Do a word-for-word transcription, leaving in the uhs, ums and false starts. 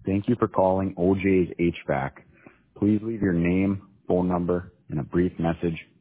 Thank you for calling O J's H V A C. Please leave your name, phone number, and a brief message